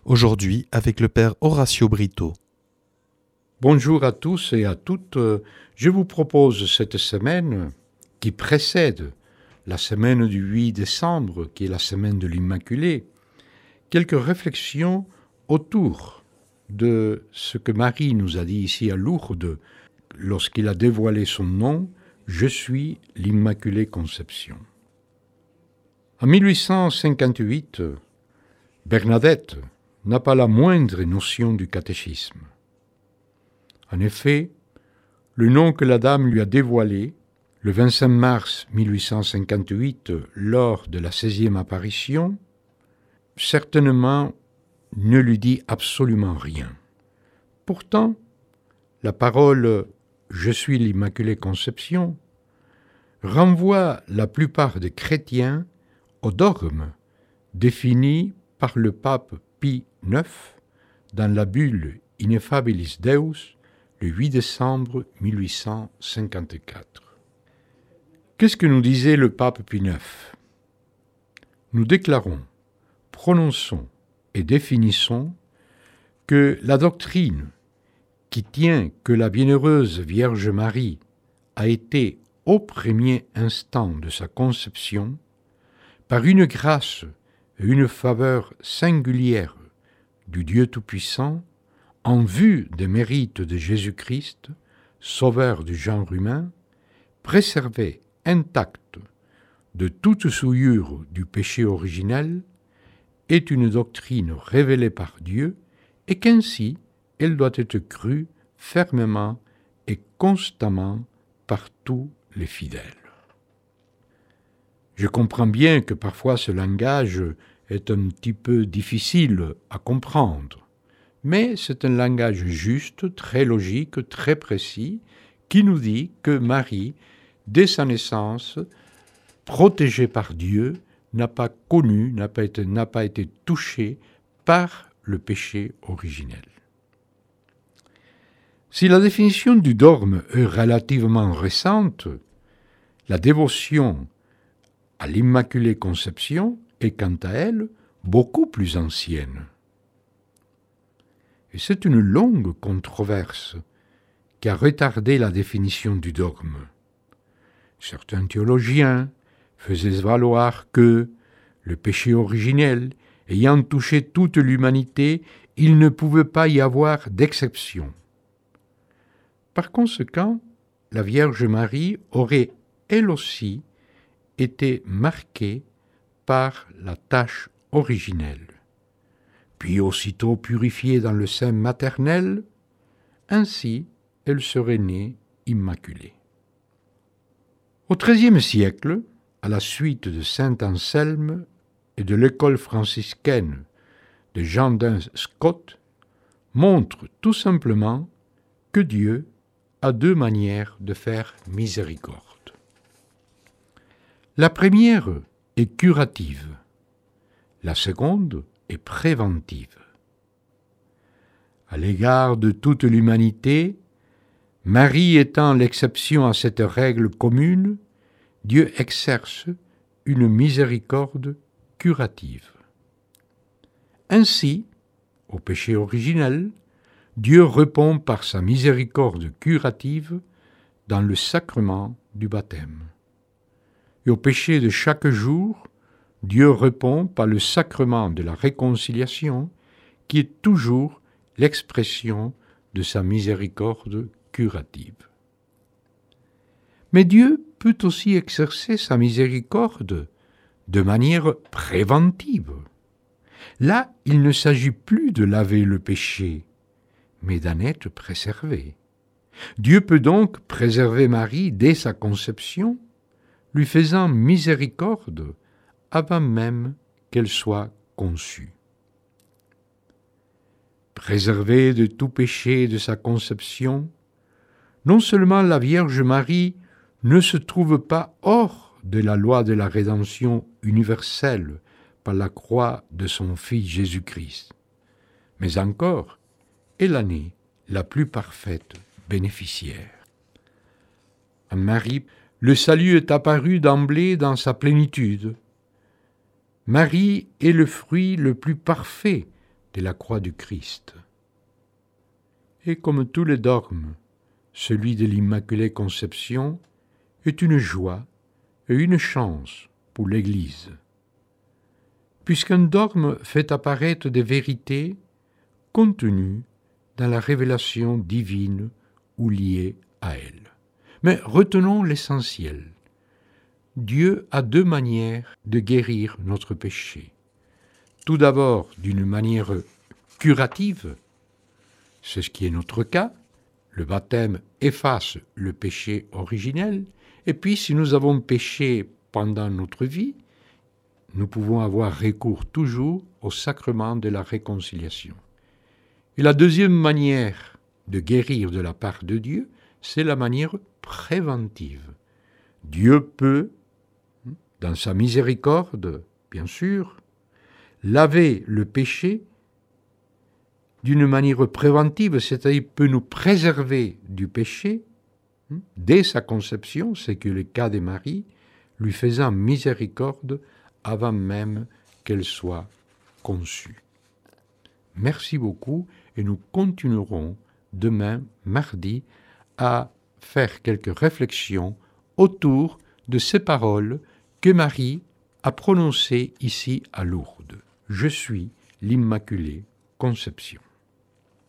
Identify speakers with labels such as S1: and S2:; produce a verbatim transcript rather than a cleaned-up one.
S1: Aujourd'hui avec le Père Horacio Brito.
S2: Bonjour à tous et à toutes. Je vous propose cette semaine qui précède la semaine du huit décembre, qui est la semaine de l'Immaculée, quelques réflexions autour de ce que Marie nous a dit ici à Lourdes lorsqu'il a dévoilé son nom, « Je suis l'Immaculée Conception ». En mille huit cent cinquante-huit, Bernadette n'a pas la moindre notion du catéchisme. En effet, le nom que la dame lui a dévoilé, le vingt-cinq mars mille huit cent cinquante-huit, lors de la seizième apparition, certainement ne lui dit absolument rien. Pourtant, la parole « Je suis l'Immaculée Conception » renvoie la plupart des chrétiens au dogme défini par le pape Pie neuf dans la bulle Ineffabilis Deus le huit décembre mille huit cent cinquante-quatre. Qu'est-ce que nous disait le pape Pie neuf ? Nous déclarons, prononçons et définissons que la doctrine qui tient que la bienheureuse Vierge Marie a été au premier instant de sa conception, par une grâce et une faveur singulière du Dieu Tout-Puissant, en vue des mérites de Jésus-Christ, sauveur du genre humain, préservée intacte de toute souillure du péché originel, est une doctrine révélée par Dieu et qu'ainsi elle doit être crue fermement et constamment par tous les fidèles. Je comprends bien que parfois ce langage est un petit peu difficile à comprendre, mais c'est un langage juste, très logique, très précis, qui nous dit que Marie, dès sa naissance, protégée par Dieu, n'a pas connu, n'a pas été, n'a pas été touchée par le péché originel. Si la définition du dogme est relativement récente, la dévotion à l'Immaculée Conception est quant à elle beaucoup plus ancienne. Et c'est une longue controverse qui a retardé la définition du dogme. Certains théologiens faisaient valoir que, le péché originel ayant touché toute l'humanité, il ne pouvait pas y avoir d'exception. Par conséquent, la Vierge Marie aurait, elle aussi, été marquée par la tâche originelle, puis aussitôt purifiée dans le sein maternel, ainsi elle serait née immaculée. Au treizième siècle, à la suite de saint Anselme et de l'école franciscaine de Jean d'un Scott, montre tout simplement que Dieu a deux manières de faire miséricorde. La première est curative, la seconde est préventive. À l'égard de toute l'humanité, Marie étant l'exception à cette règle commune, Dieu exerce une miséricorde curative. Ainsi, au péché originel, Dieu répond par sa miséricorde curative dans le sacrement du baptême. Et au péché de chaque jour, Dieu répond par le sacrement de la réconciliation, qui est toujours l'expression de sa miséricorde curative. Mais Dieu peut aussi exercer sa miséricorde de manière préventive. Là, il ne s'agit plus de laver le péché, mais d'en être préservé. Dieu peut donc préserver Marie dès sa conception, lui faisant miséricorde avant même qu'elle soit conçue. Préservée de tout péché de sa conception, non seulement la Vierge Marie ne se trouve pas hors de la loi de la rédemption universelle par la croix de son Fils Jésus-Christ, mais encore, elle en est la plus parfaite bénéficiaire. En Marie, le salut est apparu d'emblée dans sa plénitude. Marie est le fruit le plus parfait de la croix du Christ. Et comme tous les dogmes, celui de l'Immaculée Conception est une joie et une chance pour l'Église, puisqu'un dogme fait apparaître des vérités contenues dans la révélation divine ou liée à elle. Mais retenons l'essentiel. Dieu a deux manières de guérir notre péché. Tout d'abord, d'une manière curative, c'est ce qui est notre cas. Le baptême efface le péché originel. Et puis, si nous avons péché pendant notre vie, nous pouvons avoir recours toujours au sacrement de la réconciliation. Et la deuxième manière de guérir de la part de Dieu, c'est la manière préventive. Dieu peut, dans sa miséricorde, bien sûr, laver le péché d'une manière préventive, c'est-à-dire peut nous préserver du péché dès sa conception, c'est que le cas de Marie, lui faisant miséricorde avant même qu'elle soit conçue. Merci beaucoup et nous continuerons demain, mardi, à faire quelques réflexions autour de ces paroles que Marie a prononcées ici à Lourdes. Je suis l'Immaculée Conception.